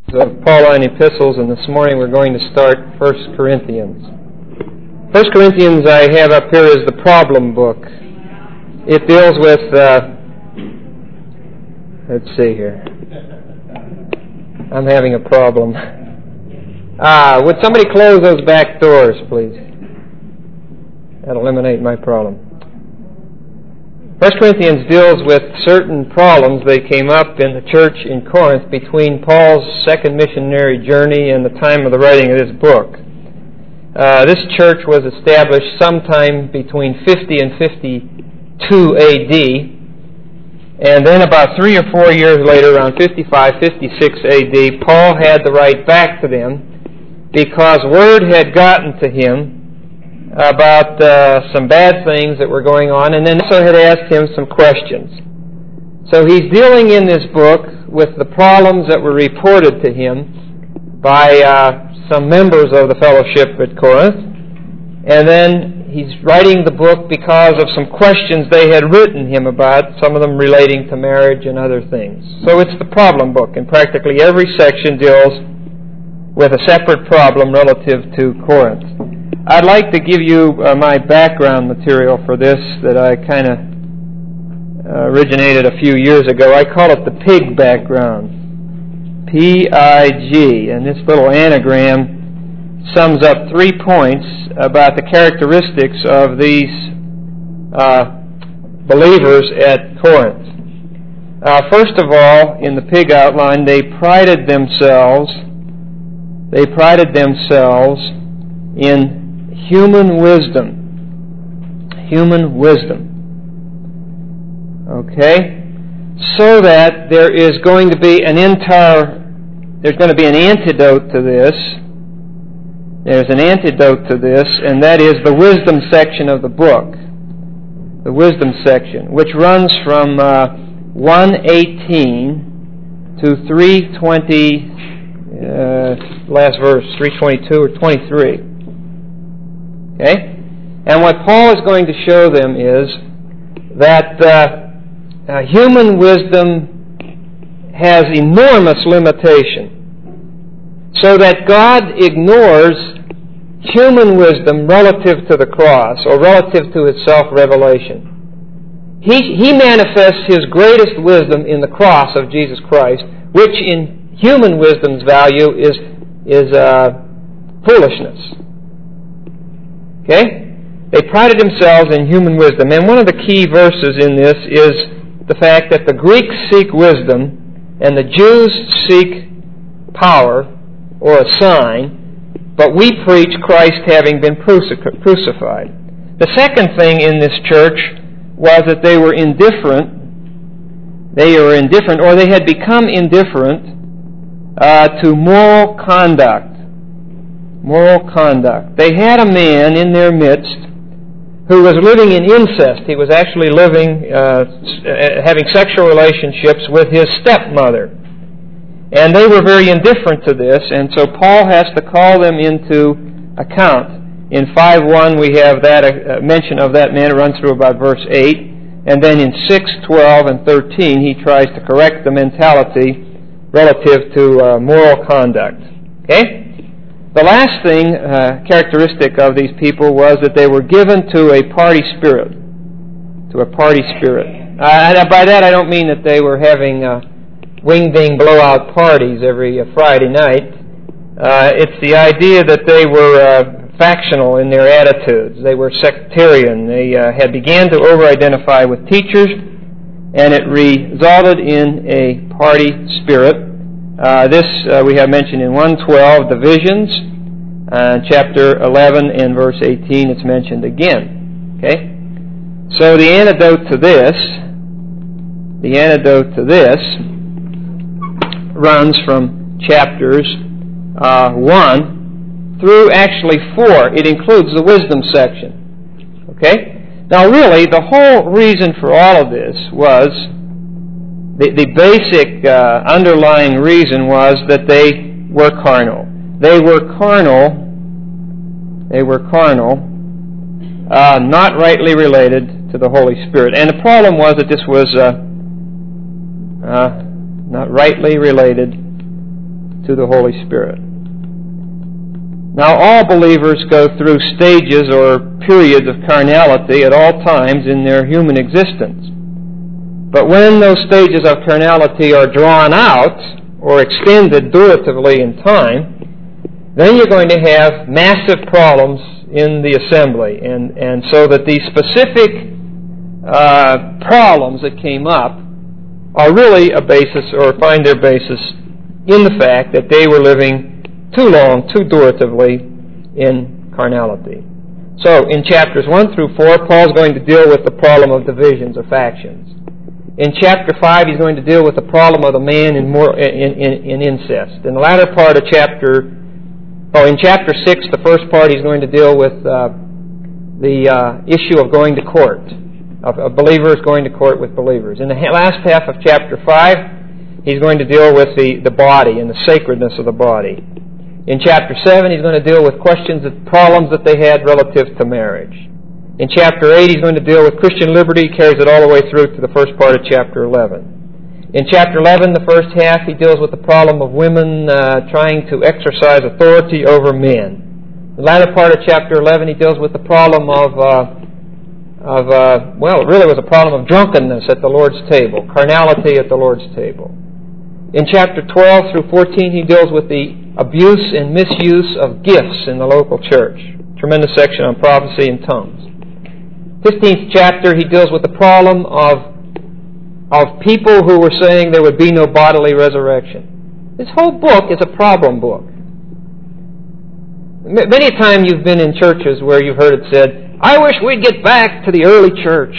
Of Pauline epistles, and this morning we're going to start 1 Corinthians. 1 Corinthians I have up here is the problem book. It deals with, let's see here. I'm having a problem. Would somebody close those back doors, please? That'll eliminate my problem. 1 Corinthians deals with certain problems that came up in the church in Corinth between Paul's second missionary journey and the time of the writing of this book. This church was established sometime between 50 and 52 A.D., and then about 3 or 4 years later, around 55, 56 A.D., Paul had to write back to them because word had gotten to him about some bad things that were going on, and then also had asked him some questions. So he's dealing in this book with the problems that were reported to him by some members of the fellowship at Corinth, and then he's writing the book because of some questions they had written him about, some of them relating to marriage and other things. So it's the problem book, and practically every section deals with a separate problem relative to Corinth. I'd like to give you my background material for this that I kind of originated a few years ago. I call it the PIG background. P-I-G. And this little anagram sums up 3 points about the characteristics of these believers at Corinth. First of all, in the PIG outline, they prided themselves in human wisdom. Human wisdom. Okay? So that there is going to be an antidote to this. There's an antidote to this, and that is the wisdom section of the book. The wisdom section, which runs from 1:18 to 3:20, last verse, 3:22 or 23. Okay? And what Paul is going to show them is that human wisdom has enormous limitation, so that God ignores human wisdom relative to the cross or relative to His self-revelation. He manifests His greatest wisdom in the cross of Jesus Christ, which in human wisdom's value is foolishness. Okay? They prided themselves in human wisdom. And one of the key verses in this is the fact that the Greeks seek wisdom and the Jews seek power or a sign, but we preach Christ having been crucified. The second thing in this church was that they were indifferent. They were indifferent, or they had become indifferent to moral conduct. Moral conduct. They had a man in their midst who was living in incest. He was actually having sexual relationships with his stepmother. And they were very indifferent to this, and so Paul has to call them into account. In 5:1 we have that mention of that man. It runs through about verse 8. And then in 6, 12, and 13 he tries to correct the mentality relative to moral conduct. Okay? The last thing, characteristic of these people, was that they were given to a party spirit. To a party spirit. By that I don't mean that they were having wing-ding blowout parties every Friday night. It's the idea that they were factional in their attitudes. They were sectarian. They had began to over-identify with teachers, and it resulted in a party spirit. This we have mentioned in 1:12, divisions. Chapter 11 and verse 18, it's mentioned again. Okay? So the antidote to this runs from chapters 1 through actually 4. It includes the wisdom section. Okay? Now really, the whole reason for all of this was, the basic underlying reason was that they were carnal. They were carnal, not rightly related to the Holy Spirit. And the problem was that this was not rightly related to the Holy Spirit. Now, all believers go through stages or periods of carnality at all times in their human existence. But when those stages of carnality are drawn out or extended duratively in time, then you're going to have massive problems in the assembly. And so that these specific problems that came up are really a basis, or find their basis in the fact that they were living too long, too duratively in carnality. So, in chapters 1 through 4, Paul's going to deal with the problem of divisions or factions. In chapter 5, he's going to deal with the problem of the man in incest. In the latter part of in chapter 6, the first part, he's going to deal with the issue of going to court, of believers going to court with believers. In the last half of chapter 5, he's going to deal with the body and the sacredness of the body. In chapter 7, he's going to deal with problems that they had relative to marriage. In chapter 8, he's going to deal with Christian liberty, carries it all the way through to the first part of chapter 11. In chapter 11, the first half, he deals with the problem of women trying to exercise authority over men. The latter part of chapter 11, he deals with the problem it really was a problem of drunkenness at the Lord's table, carnality at the Lord's table. In chapter 12 through 14, he deals with the abuse and misuse of gifts in the local church. Tremendous section on prophecy and tongues. 15th chapter, he deals with the problem of people who were saying there would be no bodily resurrection. This whole book is a problem book. Many a time you've been in churches where you've heard it said, I wish we'd get back to the early church.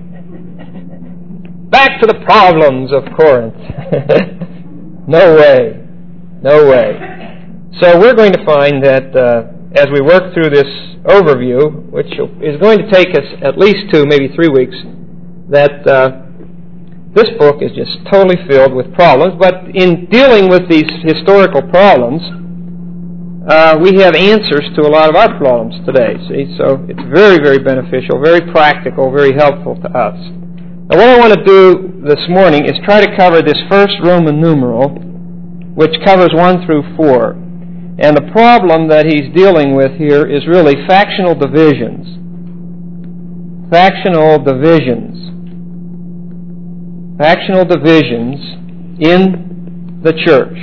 Back to the problems of Corinth. No way. No way. So we're going to find that as we work through this overview, which is going to take us at least 2, maybe 3 weeks, that this book is just totally filled with problems. But in dealing with these historical problems, we have answers to a lot of our problems today. See, so it's very, very beneficial, very practical, very helpful to us. Now, what I want to do this morning is try to cover this first Roman numeral, which covers 1 through 4. And the problem that he's dealing with here is really factional divisions. Factional divisions. Factional divisions in the church.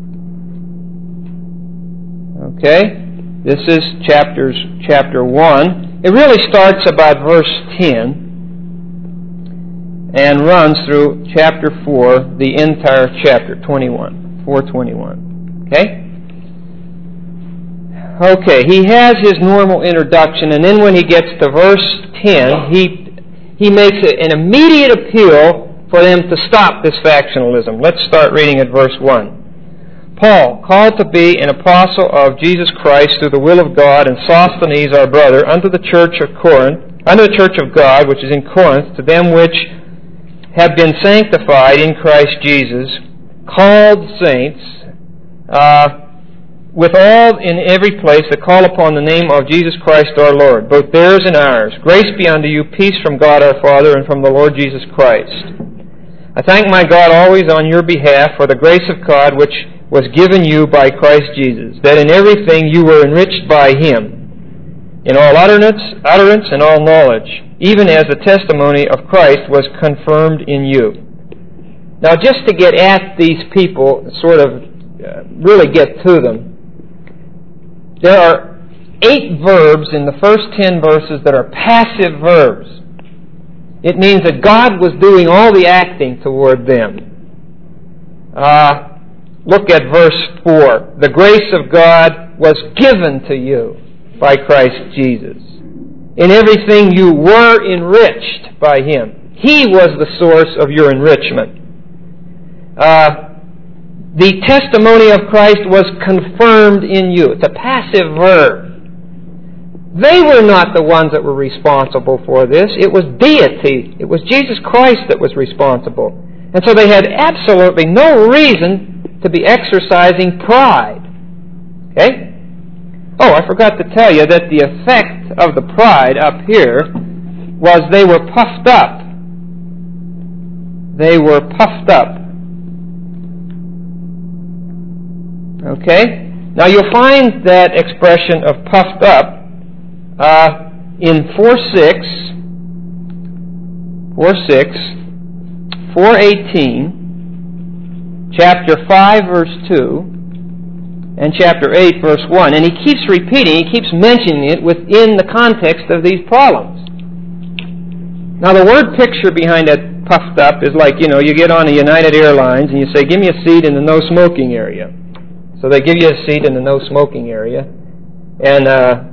Okay? This is chapter 1. It really starts about verse 10 and runs through chapter 4, the entire chapter, 21, 4:21. Okay? Okay, he has his normal introduction, and then when he gets to verse 10, he makes an immediate appeal for them to stop this factionalism. Let's start reading at verse 1. Paul, called to be an apostle of Jesus Christ through the will of God, and Sosthenes our brother, unto the church of God, which is in Corinth, to them which have been sanctified in Christ Jesus, called saints, with all in every place that call upon the name of Jesus Christ our Lord, both theirs and ours. Grace be unto you, peace from God our Father and from the Lord Jesus Christ. I thank my God always on your behalf for the grace of God which was given you by Christ Jesus, that in everything you were enriched by Him, in all utterance and all knowledge, even as the testimony of Christ was confirmed in you. Now, just to get at these people, sort of really get to them, there are 8 verbs in the first 10 verses that are passive verbs. It means that God was doing all the acting toward them. Look at verse 4. The grace of God was given to you by Christ Jesus. In everything you were enriched by Him. He was the source of your enrichment. The testimony of Christ was confirmed in you. It's a passive verb. They were not the ones that were responsible for this. It was deity. It was Jesus Christ that was responsible. And so they had absolutely no reason to be exercising pride. Okay? Oh, I forgot to tell you that the effect of the pride up here was they were puffed up. They were puffed up. Okay? Now you'll find that expression of puffed up in 4:6, 4:18, chapter 5, verse 2, and chapter 8, verse 1. And he keeps repeating, he keeps mentioning it within the context of these problems. Now the word picture behind that puffed up is like, you get on a United Airlines and you say, give me a seat in the no smoking area. So they give you a seat in the no smoking area. And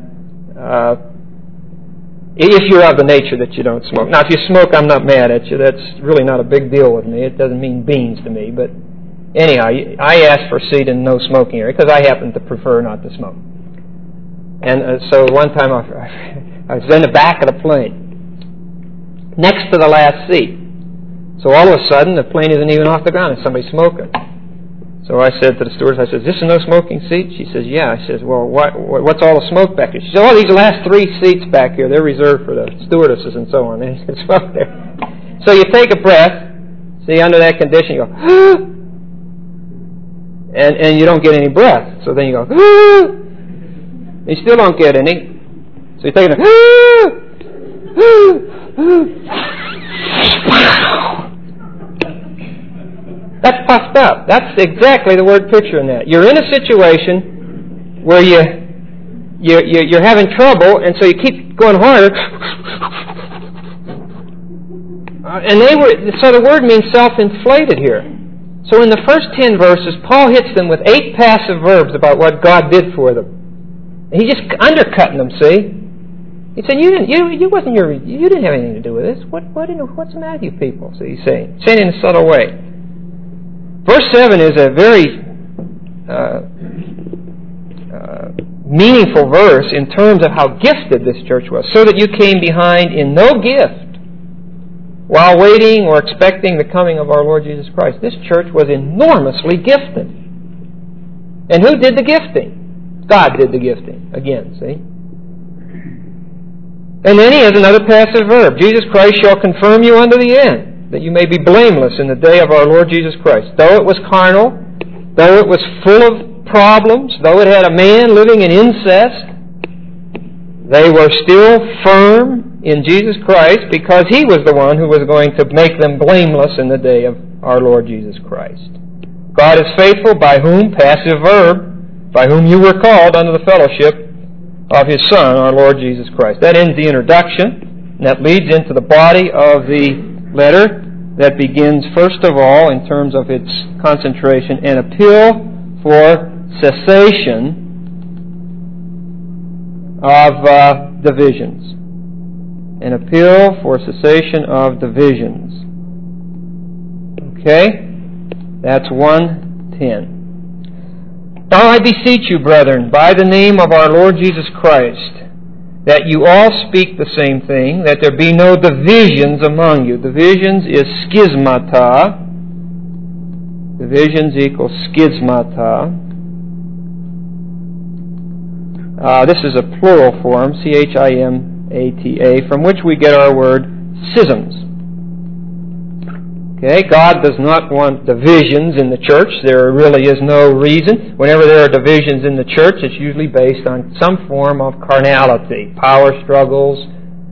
if you're of the nature that you don't smoke. Now if you smoke, I'm not mad at you. That's really not a big deal with me. It doesn't mean beans to me. But anyhow, I asked for a seat in the no smoking area because I happen to prefer not to smoke. And so one time I was in the back of the plane, next to the last seat. So all of a sudden, the plane isn't even off the ground, and somebody's smoking. So I said to the stewardess, I said, is this a no-smoking seat? She says, yeah. I says, well, what's all the smoke back here? She said, these last 3 seats back here, they're reserved for the stewardesses and so on. They can smoke there. So you take a breath. See, under that condition, you go, and you don't get any breath. So then you go, you still don't get any. So you take it, that's puffed up. That's exactly the word picture in that. You're in a situation where you're having trouble, and so you keep going harder. So the word means self-inflated here. So in the first 10 verses, Paul hits them with 8 passive verbs about what God did for them. And he's just undercutting them, see? He said, you didn't have anything to do with this. What's the matter with you people? So he's saying in a subtle way. Verse 7 is a very meaningful verse in terms of how gifted this church was. So that you came behind in no gift while waiting or expecting the coming of our Lord Jesus Christ. This church was enormously gifted. And who did the gifting? God did the gifting. Again, see? And then he has another passive verb. Jesus Christ shall confirm you unto the end, that you may be blameless in the day of our Lord Jesus Christ. Though it was carnal, though it was full of problems, though it had a man living in incest, they were still firm in Jesus Christ because he was the one who was going to make them blameless in the day of our Lord Jesus Christ. God is faithful, by whom, passive verb, by whom you were called unto the fellowship of His Son, our Lord Jesus Christ. That ends the introduction, and that leads into the body of the letter that begins, first of all, in terms of its concentration, an appeal for cessation of divisions. An appeal for cessation of divisions. Okay? That's 1:10. Now I beseech you, brethren, by the name of our Lord Jesus Christ, that you all speak the same thing, that there be no divisions among you. Divisions is schismata. Divisions equals schismata. This is a plural form, C-H-I-M-A-T-A, from which we get our word schisms. Okay, God does not want divisions in the church. There really is no reason. Whenever there are divisions in the church, it's usually based on some form of carnality, power struggles,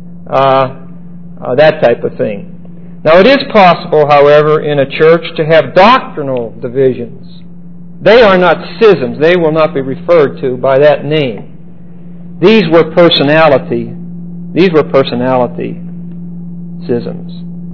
that type of thing. Now, it is possible, however, in a church to have doctrinal divisions. They are not schisms. They will not be referred to by that name. These were personality schisms.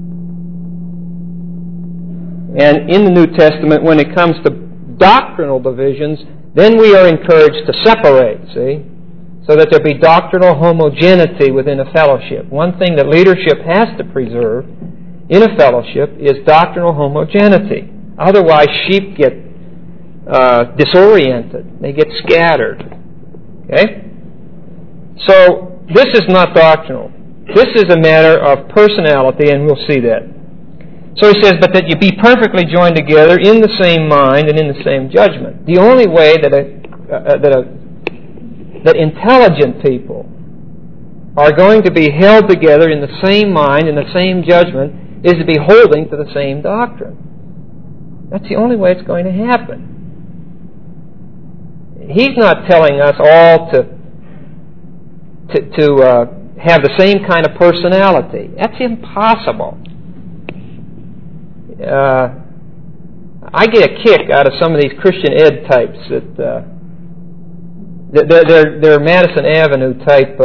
And in the New Testament, when it comes to doctrinal divisions, then we are encouraged to separate, see? So that there be doctrinal homogeneity within a fellowship. One thing that leadership has to preserve in a fellowship is doctrinal homogeneity. Otherwise, sheep get disoriented. They get scattered. Okay? So, this is not doctrinal. This is a matter of personality, and we'll see that. So he says, but that you be perfectly joined together in the same mind and in the same judgment. The only way that intelligent people are going to be held together in the same mind and the same judgment is to be holding to the same doctrine. That's the only way it's going to happen. He's not telling us all to have the same kind of personality. That's impossible. I get a kick out of some of these Christian ed types that they're Madison Avenue type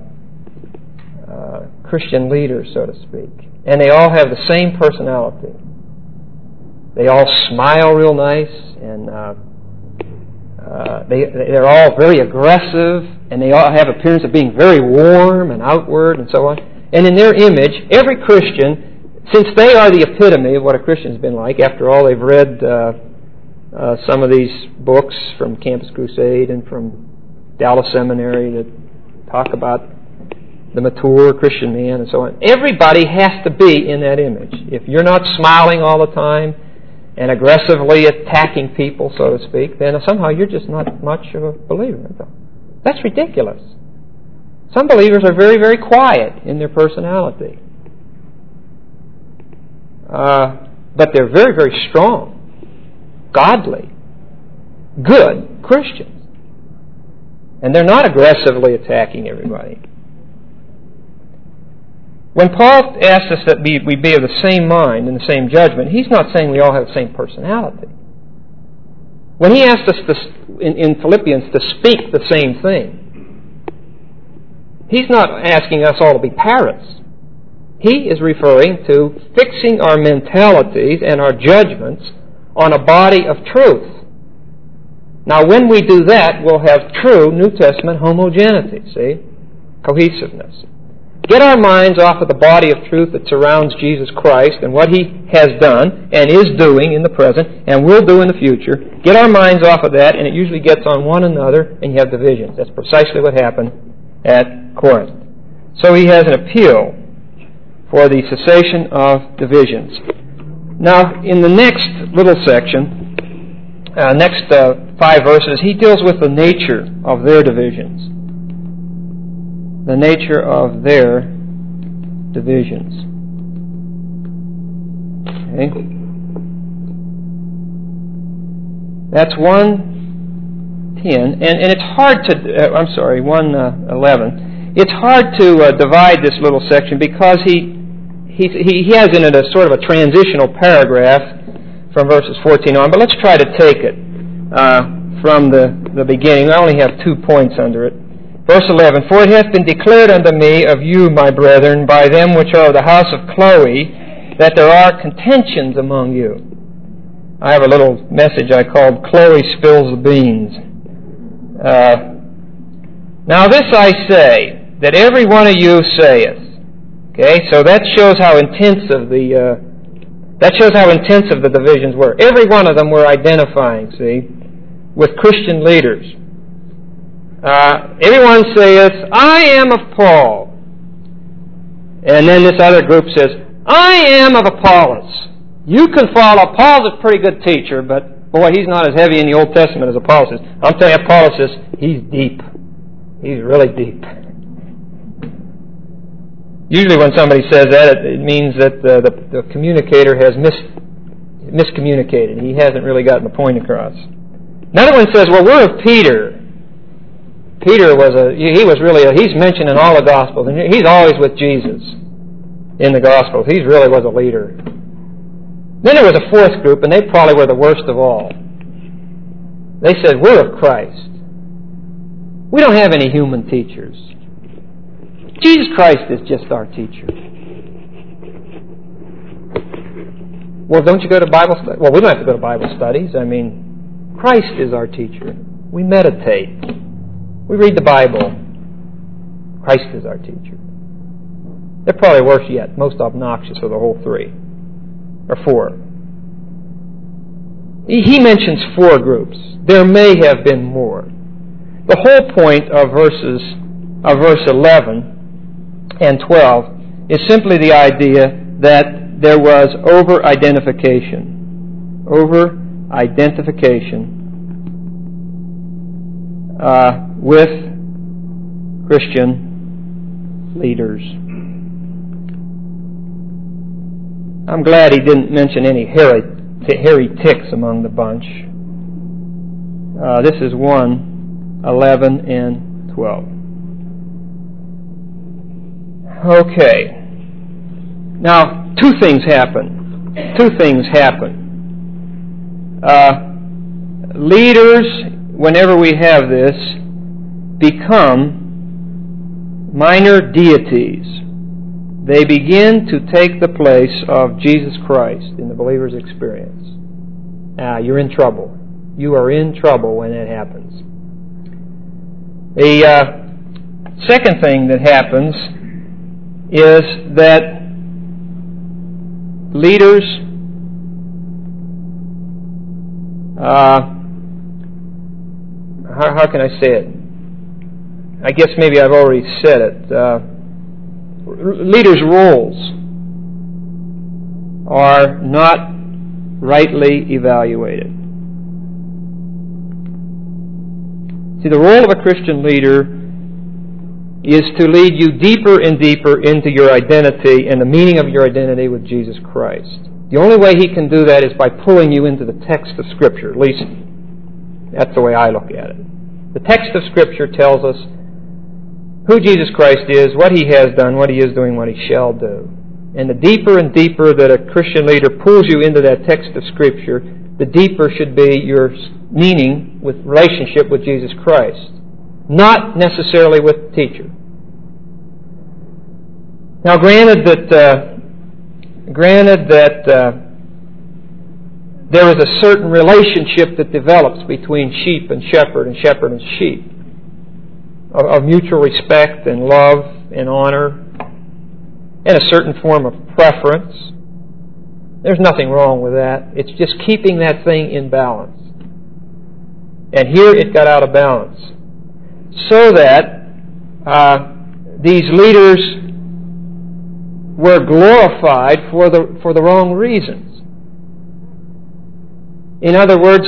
Christian leaders, so to speak, and they all have the same personality. They all smile real nice, and they're all very aggressive, and they all have appearance of being very warm and outward and so on. And in their image, every Christian, since they are the epitome of what a Christian's been like, after all, they've read some of these books from Campus Crusade and from Dallas Seminary that talk about the mature Christian man and so on. Everybody has to be in that image. If you're not smiling all the time and aggressively attacking people, so to speak, then somehow you're just not much of a believer. That's ridiculous. Some believers are very, very quiet in their personality. But they're very, very strong, godly, good Christians. And they're not aggressively attacking everybody. When Paul asks us that we be of the same mind and the same judgment, he's not saying we all have the same personality. When he asks us in Philippians to speak the same thing, he's not asking us all to be parrots. He is referring to fixing our mentalities and our judgments on a body of truth. Now, when we do that, we'll have true New Testament homogeneity, see? Cohesiveness. Get our minds off of the body of truth that surrounds Jesus Christ and what He has done and is doing in the present and will do in the future. Get our minds off of that, and it usually gets on one another, and you have divisions. That's precisely what happened at Corinth. So he has an appeal for the cessation of divisions. Now, in the next little section, next 5 verses, he deals with the nature of their divisions. The nature of their divisions. Okay? That's 1:10, and it's hard to. 1:11. It's hard to divide this little section because he has in it a sort of a transitional paragraph from verses 14 on. But let's try to take it from the beginning. I only have 2 points under it. Verse 11, For it hath been declared unto me of you, my brethren, by them which are of the house of Chloe, that there are contentions among you. I have a little message I called Chloe Spills the Beans. Now this I say, that every one of you saith. Okay, so that shows how intensive the divisions were. Every one of them were identifying, see, with Christian leaders. Everyone saith, I am of Paul. And then this other group says, I am of Apollos. You can follow. Paul's a pretty good teacher, but boy, he's not as heavy in the Old Testament as Apollos is. I'm telling you, Apollos is, he's deep. He's really deep. Usually when somebody says that, it means that the communicator has miscommunicated. He hasn't really gotten the point across. Another one says, well, we're of Peter. Peter he's mentioned in all the Gospels, and he's always with Jesus in the Gospels. He really was a leader. Then there was a fourth group, and they probably were the worst of all. They said, we're of Christ. We don't have any human teachers. Jesus Christ is just our teacher. Well, don't you go to Bible studies? Well, we don't have to go to Bible studies. I mean, Christ is our teacher. We meditate. We read the Bible. Christ is our teacher. They're probably worse yet, most obnoxious of the whole 3 or 4. He mentions 4 groups. There may have been more. The whole point of verse 11 and 12 is simply the idea that there was over-identification. Over-identification with Christian leaders. I'm glad he didn't mention any hairy ticks among the bunch. This is one 11 and 12. Okay. Now, two things happen. Leaders, whenever we have this, become minor deities. They begin to take the place of Jesus Christ in the believer's experience. You're in trouble. You are in trouble when that happens. The second thing that happens is that leaders how can I say it? I guess maybe I've already said it. Leaders' roles are not rightly evaluated. See, the role of a Christian leader is to lead you deeper and deeper into your identity and the meaning of your identity with Jesus Christ. The only way He can do that is by pulling you into the text of Scripture. At least, that's the way I look at it. The text of Scripture tells us who Jesus Christ is, what He has done, what He is doing, what He shall do. And the deeper and deeper that a Christian leader pulls you into that text of Scripture, the deeper should be your meaning with relationship with Jesus Christ. Not necessarily with the teacher. Now, granted that there is a certain relationship that develops between sheep and shepherd and sheep, of mutual respect and love and honor, and a certain form of preference. There's nothing wrong with that. It's just keeping that thing in balance. And here it got out of balance. So that these leaders were glorified for the wrong reasons. In other words,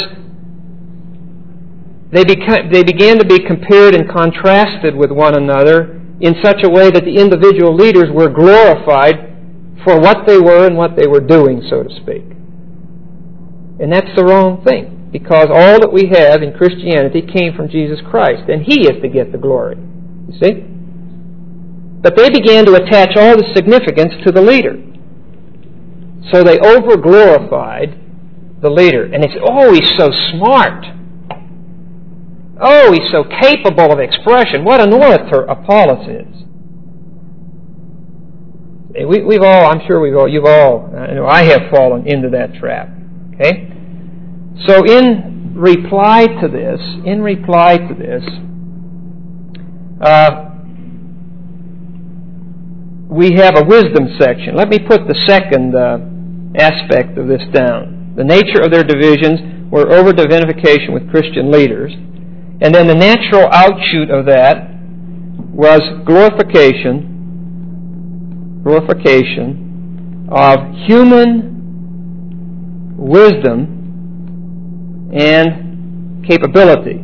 they began to be compared and contrasted with one another in such a way that the individual leaders were glorified for what they were and what they were doing, so to speak. And that's the wrong thing, because all that we have in Christianity came from Jesus Christ, and He is to get the glory. You see? But they began to attach all the significance to the leader. So they over-glorified the leader. And they said, oh, he's so smart. Oh, he's so capable of expression. What an orator Apollos is. We've all, I'm sure you've all, I have fallen into that trap. Okay? So in reply to this, we have a wisdom section. Let me put the second aspect of this down. The nature of their divisions were over-divinification with Christian leaders. And then the natural outshoot of that was glorification of human wisdom and capability.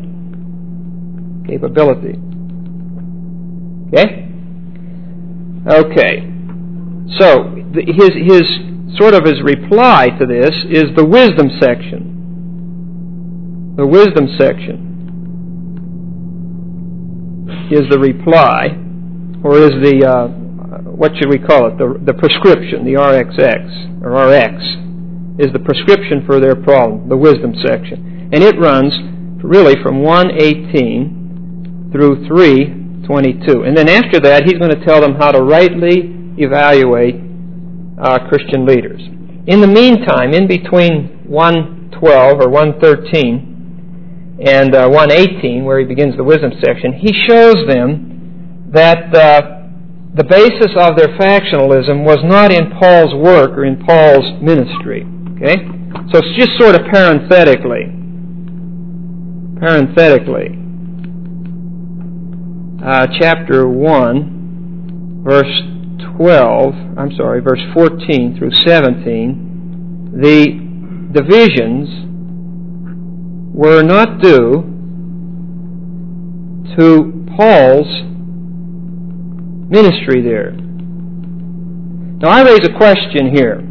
Okay. So his reply to this is the wisdom section. The wisdom section is the reply, or is the what should we call it? The prescription, the RXX or RX is the prescription for their problem. The wisdom section, and it runs really from 1:18 through 3:22, and then after that he's going to tell them how to rightly evaluate Christian leaders. In the meantime, in between 1:12 or 1:13 and 1:18, where he begins the wisdom section, he shows them that the basis of their factionalism was not in Paul's work or in Paul's ministry. Okay? So it's just sort of parenthetically. Chapter 1, verse 14 through 17, the divisions were not due to Paul's ministry there. Now I raise a question here.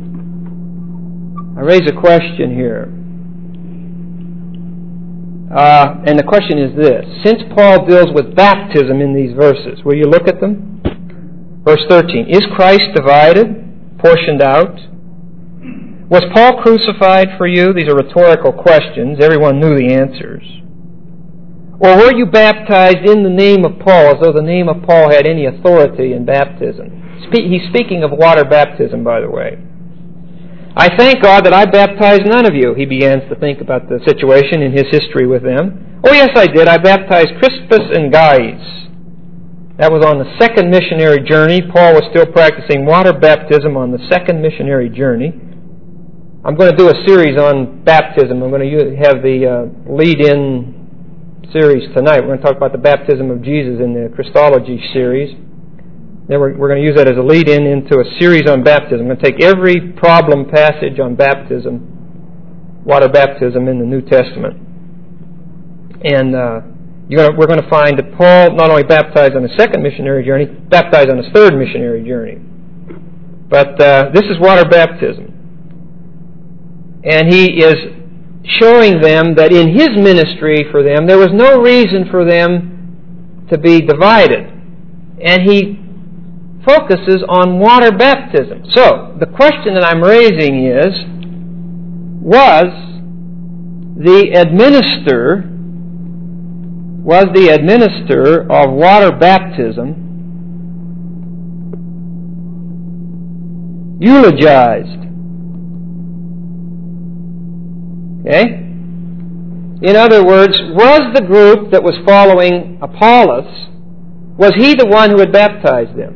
And the question is this. Since Paul deals with baptism in these verses, will you look at them? Verse 13. Is Christ divided, portioned out? Was Paul crucified for you? These are rhetorical questions. Everyone knew the answers. Or were you baptized in the name of Paul, as though the name of Paul had any authority in baptism? He's speaking of water baptism, by the way. I thank God that I baptized none of you. He begins to think about the situation in his history with them. Oh, yes, I did. I baptized Crispus and Gaius. That was on the second missionary journey. Paul was still practicing water baptism on the second missionary journey. I'm going to do a series on baptism. I'm going to have the lead-in series tonight. We're going to talk about the baptism of Jesus in the Christology series. Then we're going to use that as a lead-in into a series on baptism. I'm going to take every problem passage on baptism, water baptism in the New Testament. And we're going to find that Paul not only baptized on his second missionary journey, baptized on his third missionary journey. But this is water baptism. And he is showing them that in his ministry for them, there was no reason for them to be divided. And he focuses on water baptism. So, the question that I'm raising is, was the administer of water baptism eulogized? Okay? In other words, was the group that was following Apollos, was he the one who had baptized them?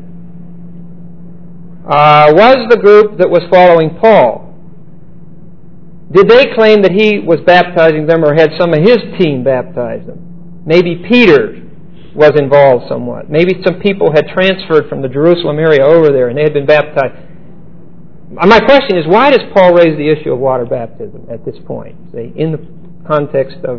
Was the group that was following Paul, did they claim that he was baptizing them, or had some of his team baptize them? Maybe Peter was involved somewhat. Maybe some people had transferred from the Jerusalem area over there and they had been baptized. My question is, why does Paul raise the issue of water baptism at this point? See, in the context of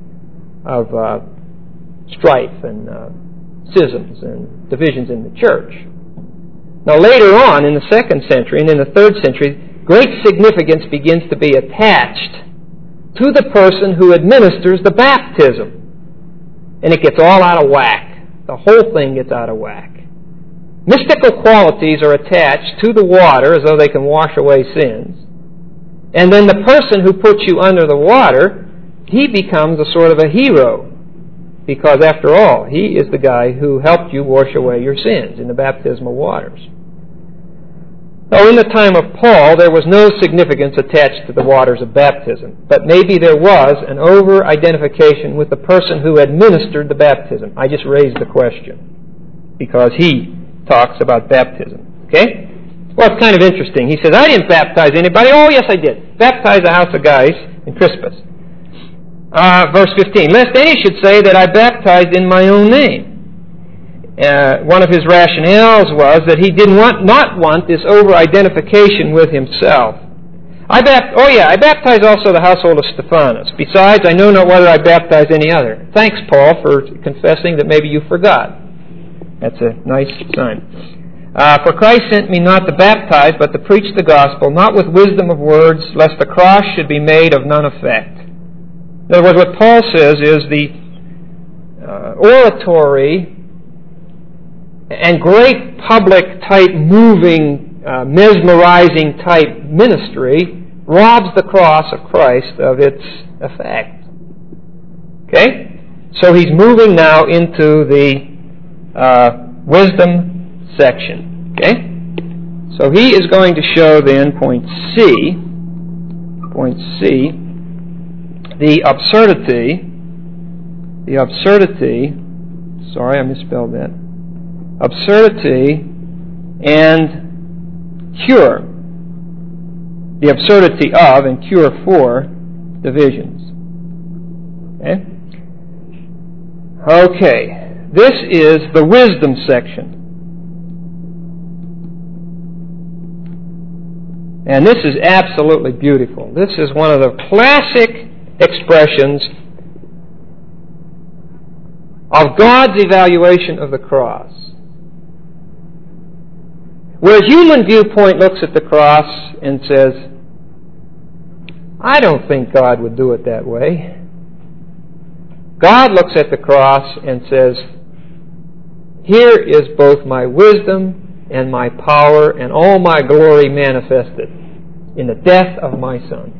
strife and schisms and divisions in the church. Now later on, in the 2nd century and in the 3rd century, great significance begins to be attached to the person who administers the baptism. And it gets all out of whack. The whole thing gets out of whack. Mystical qualities are attached to the water as though they can wash away sins. And then the person who puts you under the water, he becomes a sort of a hero. Because after all, he is the guy who helped you wash away your sins in the baptismal waters. Now, in the time of Paul, there was no significance attached to the waters of baptism. But maybe there was an over-identification with the person who administered the baptism. I just raised the question because he talks about baptism. Okay? Well, it's kind of interesting. He says, I didn't baptize anybody. Oh, yes, I did. Baptize the house of Gaius and Crispus. Verse 15, lest any should say that I baptized in my own name. One of his rationales was that he did not want this over-identification with himself. I baptized also the household of Stephanas. Besides, I know not whether I baptized any other. Thanks, Paul, for confessing that maybe you forgot. That's a nice sign. For Christ sent me not to baptize, but to preach the gospel, not with wisdom of words, lest the cross should be made of none effect. In other words, what Paul says is the oratory and great public-type, moving, mesmerizing type ministry robs the cross of Christ of its effect. Okay? So he's moving now into the wisdom section. Okay? So he is going to show then point C, the absurdity, sorry, I misspelled that, absurdity and cure, the absurdity of and cure for divisions. Okay, this is the wisdom section. And this is absolutely beautiful. This is one of the classic expressions of God's evaluation of the cross. Where human viewpoint looks at the cross and says, I don't think God would do it that way. God looks at the cross and says, here is both my wisdom and my power and all my glory manifested in the death of my Son.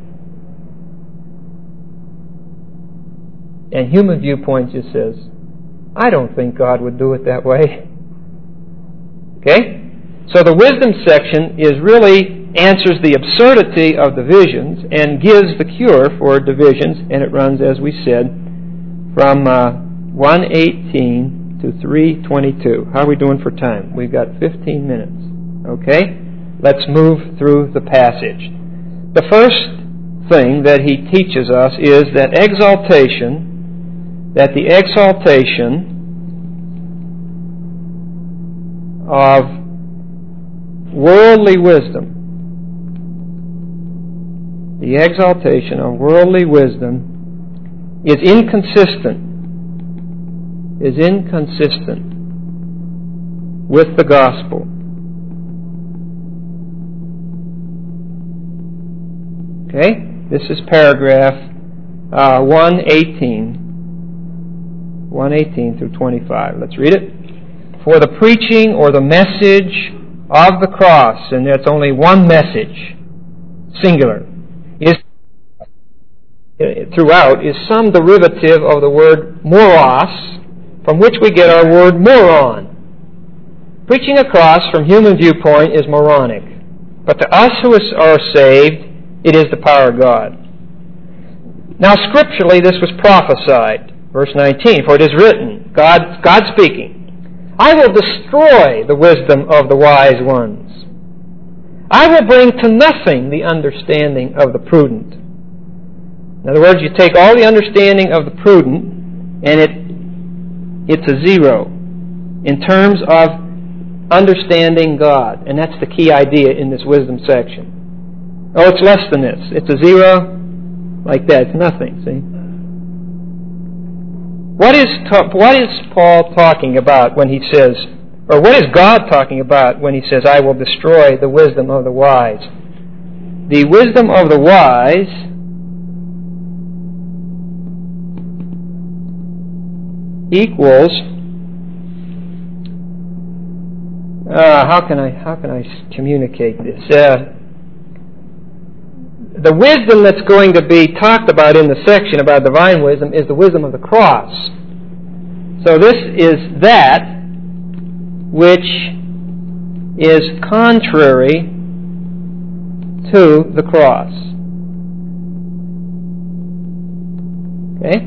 And human viewpoint just says, I don't think God would do it that way. Okay? So the wisdom section really answers the absurdity of divisions and gives the cure for divisions, and it runs, as we said, from 1:18 to 3:22. How are we doing for time? We've got 15 minutes. Okay? Let's move through the passage. The first thing that he teaches us is that the exaltation of worldly wisdom, is inconsistent with the gospel. Okay? This is paragraph 118 through 25. Let's read it. For the preaching or the message of the cross, and that's only one message, singular, is some derivative of the word moros, from which we get our word moron. Preaching a cross from human viewpoint is moronic, but to us who are saved, it is the power of God. Now, scripturally, this was prophesied. Verse 19, for it is written, God speaking, I will destroy the wisdom of the wise ones. I will bring to nothing the understanding of the prudent. In other words, you take all the understanding of the prudent, and it's a zero in terms of understanding God. And that's the key idea in this wisdom section. Oh, it's less than this. It's a zero like that. It's nothing, see? What is Paul talking about when he says, or what is God talking about when he says, I will destroy the wisdom of the wise? The wisdom of the wise equals, how can I communicate this? The wisdom that's going to be talked about in the section about divine wisdom is the wisdom of the cross. So this is that which is contrary to the cross. Okay?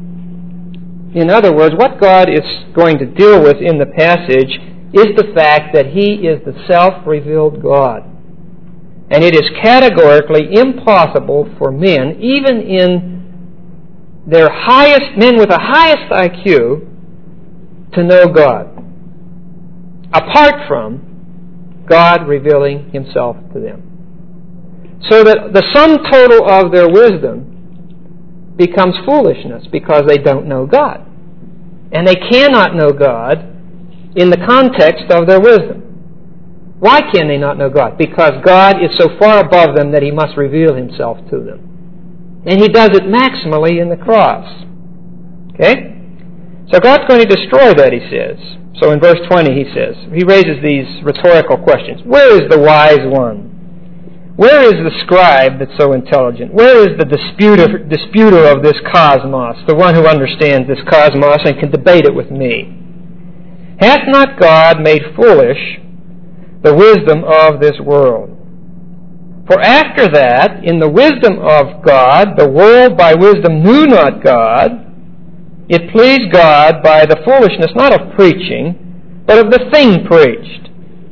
In other words, what God is going to deal with in the passage is the fact that He is the self-revealed God. And it is categorically impossible for men, even in men with the highest IQ, to know God, apart from God revealing Himself to them. So that the sum total of their wisdom becomes foolishness because they don't know God. And they cannot know God in the context of their wisdom. Why can they not know God? Because God is so far above them that He must reveal Himself to them. And He does it maximally in the cross. Okay? So God's going to destroy that, he says. So in verse 20 he raises these rhetorical questions. Where is the wise one? Where is the scribe that's so intelligent? Where is the disputer of this cosmos, the one who understands this cosmos and can debate it with me? Hath not God made foolish the wisdom of this world? For after that, in the wisdom of God, the world by wisdom knew not God. It pleased God by the foolishness, not of preaching, but of the thing preached.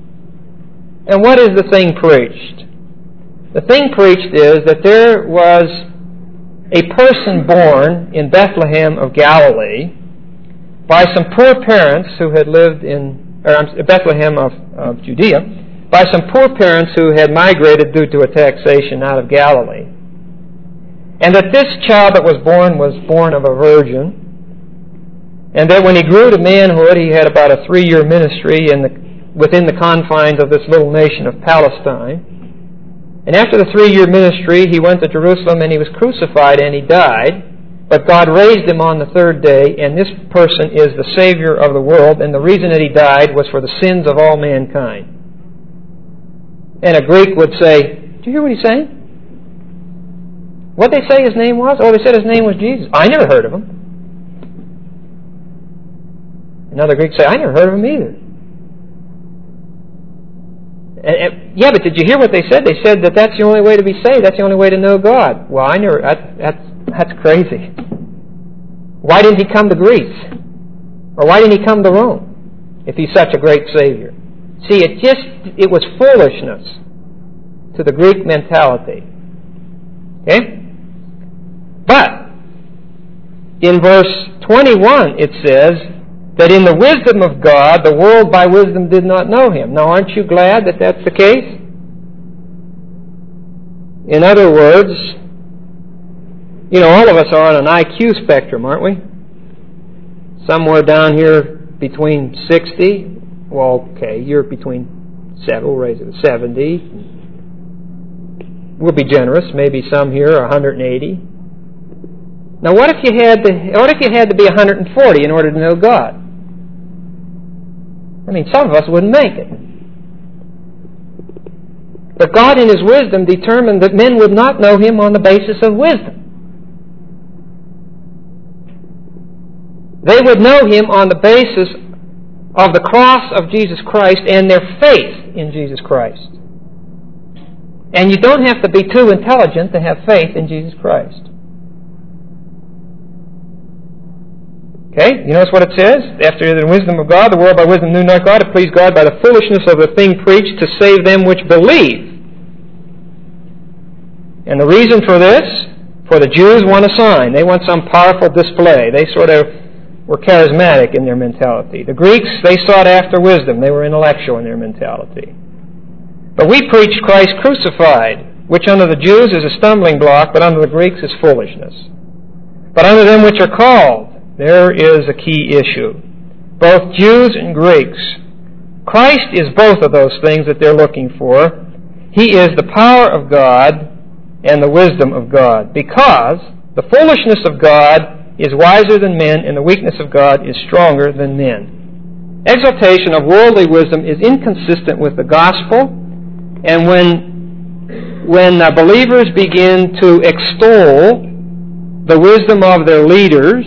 And what is the thing preached? The thing preached is that there was a person born in Bethlehem of Galilee by some poor parents who had lived in Bethlehem of Judea, by some poor parents who had migrated due to a taxation out of Galilee. And that this child that was born of a virgin, and that when he grew to manhood, he had about a 3-year ministry within the confines of this little nation of Palestine. And after the 3-year ministry, he went to Jerusalem and he was crucified and he died. but God raised him on the third day, and this person is the Savior of the world, and the reason that he died was for the sins of all mankind. And a Greek would say, "Do you hear what he's saying? What did they say his name was? Oh, they said his name was Jesus. I never heard of him." Another Greek say, "I never heard of him either." Yeah, but did you hear what they said? They said that that's the only way to be saved. That's the only way to know God. Well, I never. That's crazy. Why didn't he come to Greece? Or why didn't he come to Rome if he's such a great Savior? See, it was foolishness to the Greek mentality. Okay? But in verse 21 it says that in the wisdom of God, the world by wisdom did not know him. Now, aren't you glad that that's the case? In other words, all of us are on an IQ spectrum, aren't we? Somewhere down here between 60. Well, okay, you're between 7. We'll raise it to 70. We'll be generous. Maybe some here are 180. Now, what if you had to be 140 in order to know God? I mean, some of us wouldn't make it. But God, in His wisdom, determined that men would not know Him on the basis of wisdom. They would know Him on the basis of the cross of Jesus Christ and their faith in Jesus Christ. And you don't have to be too intelligent to have faith in Jesus Christ. Okay, you notice what it says? After the wisdom of God, the world by wisdom knew not God. It pleased God by the foolishness of the thing preached to save them which believe. And the reason for this? For the Jews want a sign. They want some powerful display. They sort of were charismatic in their mentality. The Greeks, they sought after wisdom. They were intellectual in their mentality. But we preach Christ crucified, which unto the Jews is a stumbling block, but unto the Greeks is foolishness. But unto them which are called, there is a key issue. Both Jews and Greeks. Christ is both of those things that they're looking for. He is the power of God and the wisdom of God. Because the foolishness of God is wiser than men, and the weakness of God is stronger than men. Exaltation of worldly wisdom is inconsistent with the gospel, and when believers begin to extol the wisdom of their leaders,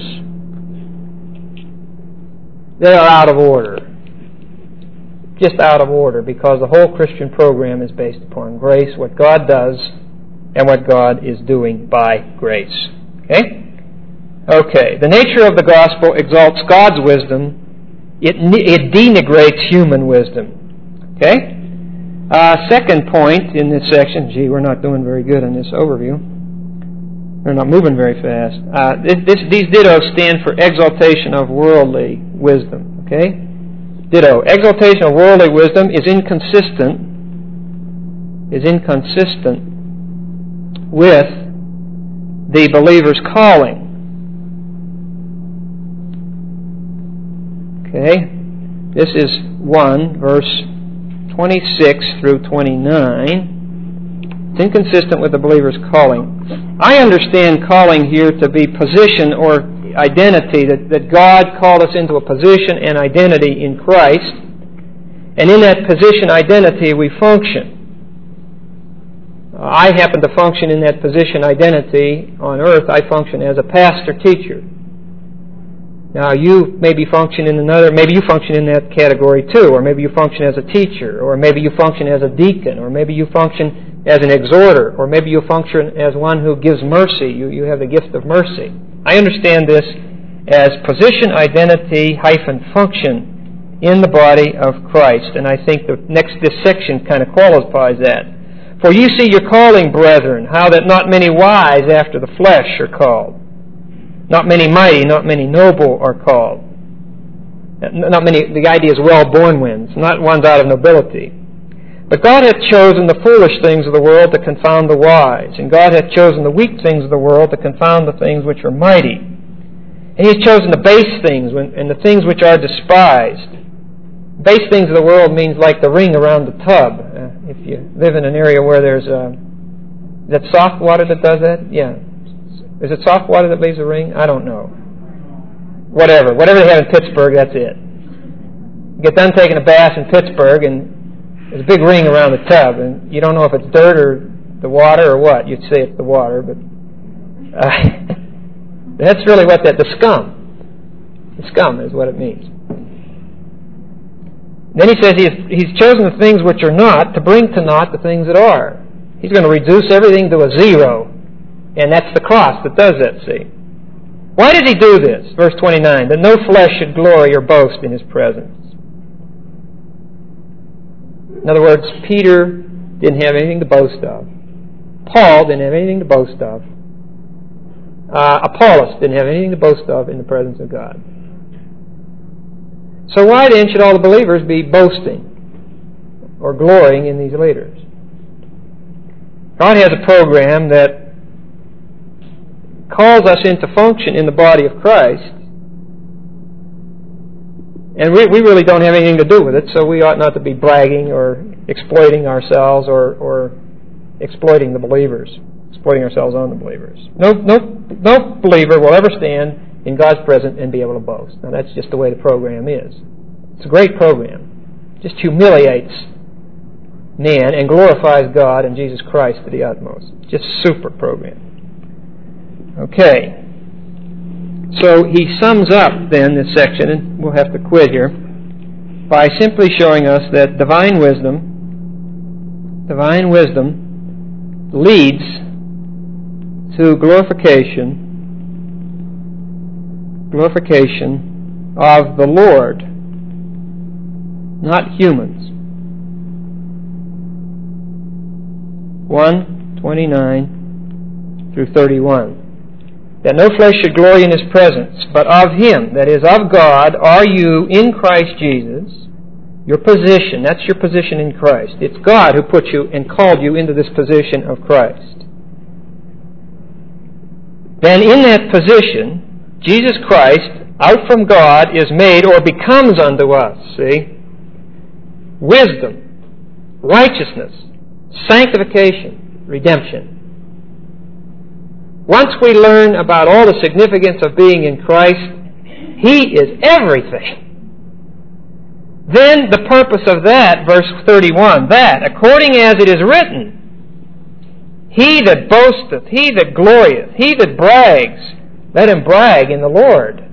they are out of order. Just out of order, because the whole Christian program is based upon grace, what God does, and what God is doing by grace. Okay? Okay, the nature of the gospel exalts God's wisdom. It denigrates human wisdom. Okay? Second point in this section. Gee, we're not doing very good in this overview. We're not moving very fast. These dittos stand for exaltation of worldly wisdom. Okay? Ditto. Exaltation of worldly wisdom is inconsistent with the believer's calling. Okay, this is 1, verse 26 through 29. It's inconsistent with the believer's calling. I understand calling here to be position or identity, that God called us into a position and identity in Christ, and in that position identity we function. I happen to function in that position identity on earth. I function as a pastor-teacher. Now, you maybe function in another, maybe you function in that category too, or maybe you function as a teacher, or maybe you function as a deacon, or maybe you function as an exhorter, or maybe you function as one who gives mercy. You have the gift of mercy. I understand this as position, identity, function in the body of Christ, and I think this section kind of qualifies that. For you see your calling, brethren, how that not many wise after the flesh are called. Not many mighty, not many noble are called. Not many, the idea is well-born ones, not ones out of nobility. But God hath chosen the foolish things of the world to confound the wise, and God hath chosen the weak things of the world to confound the things which are mighty. And He has chosen the base things and the things which are despised. Base things of the world means like the ring around the tub. If you live in an area where there's is that soft water that does that? Yeah. Is it soft water that leaves a ring? I don't know. Whatever they have in Pittsburgh, that's it. You get done taking a bath in Pittsburgh, and there's a big ring around the tub, and you don't know if it's dirt or the water or what. You'd say it's the water, but that's really what the scum. The scum is what it means. Then he says he's chosen the things which are not to bring to naught the things that are. He's going to reduce everything to a zero. And that's the cross that does that, see. Why does he do this? Verse 29, that no flesh should glory or boast in his presence. In other words, Peter didn't have anything to boast of. Paul didn't have anything to boast of. Apollos didn't have anything to boast of in the presence of God. So why then should all the believers be boasting or glorying in these leaders? God has a program that calls us into function in the body of Christ, and we really don't have anything to do with it, so we ought not to be bragging or exploiting ourselves or exploiting the believers, exploiting ourselves on the believers. No believer will ever stand in God's presence and be able to boast. Now that's just the way the program is. It's a great program. It just humiliates man and glorifies God and Jesus Christ to the utmost. Just a super program. Okay. So he sums up then this section, and we'll have to quit here, by simply showing us that divine wisdom leads to glorification of the Lord, not humans. 1:29 through 31. That no flesh should glory in his presence, but of him, that is, of God, are you in Christ Jesus. Your position, that's your position in Christ. It's God who put you and called you into this position of Christ. Then in that position, Jesus Christ, out from God, is made or becomes unto us, see? Wisdom, righteousness, sanctification, redemption. Once we learn about all the significance of being in Christ, He is everything. Then the purpose of that, verse 31, that, according as it is written, he that boasteth, he that glorieth, he that brags, let him brag in the Lord.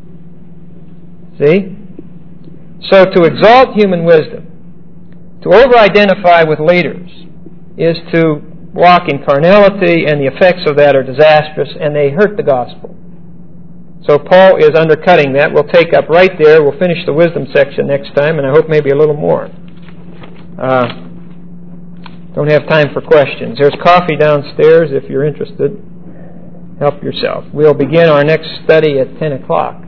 See? So to exalt human wisdom, to over-identify with leaders, is to walk in carnality, and the effects of that are disastrous, and they hurt the gospel. So Paul is undercutting that. We'll take up right there. We'll finish the wisdom section next time, and I hope maybe a little more. Don't have time for questions. There's coffee downstairs if you're interested. Help yourself. We'll begin our next study at 10 o'clock.